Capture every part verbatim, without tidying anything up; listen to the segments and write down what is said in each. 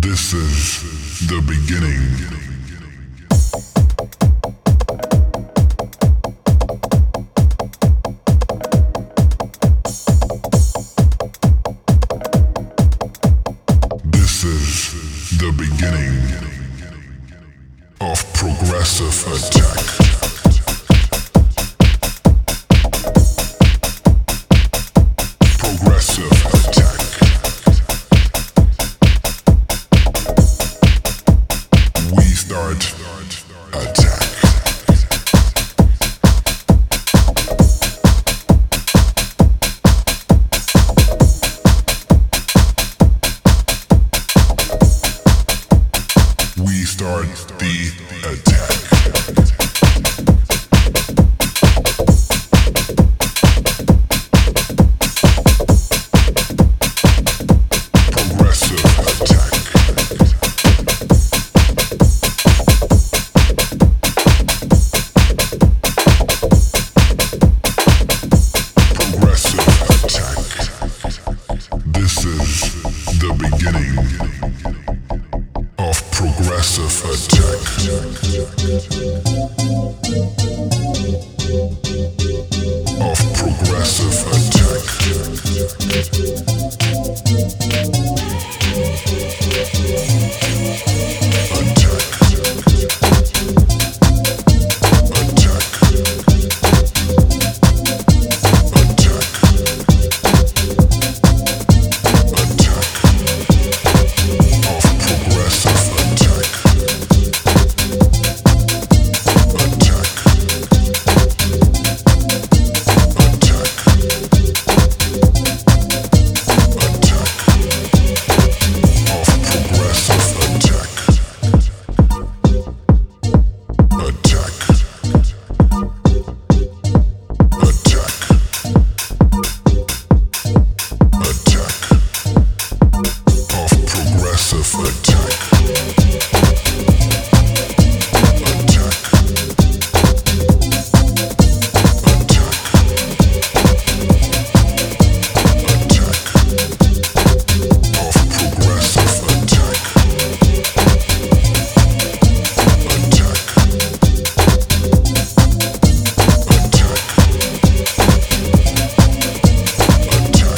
This is the beginning. This is the beginning of progressive attack. Progressive attack. We start attack. We start the attack. Progressive attack. Progressive attack. This is the beginning of progressive attack. Of progressive attack. Attack. Attack. Attack. Attack. Of progressive attack. Attack. Attack. Attack. Of progressive attack. Attack. Attack. Attack. Of progressive attack. Attack. Attack. Attack. Of progressive attack. Attack. Attack. Attack.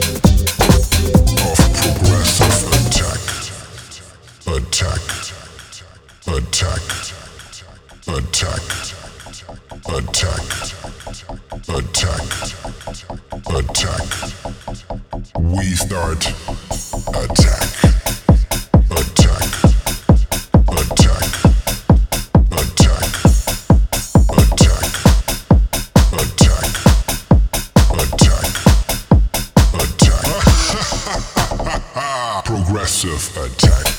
Of progressive attack. Attack. Attack. Attack. Attack. Attack. Attack. We start attack. Attack. Attack. Attack. Attack. Attack. Attack. Attack. Progressive attack.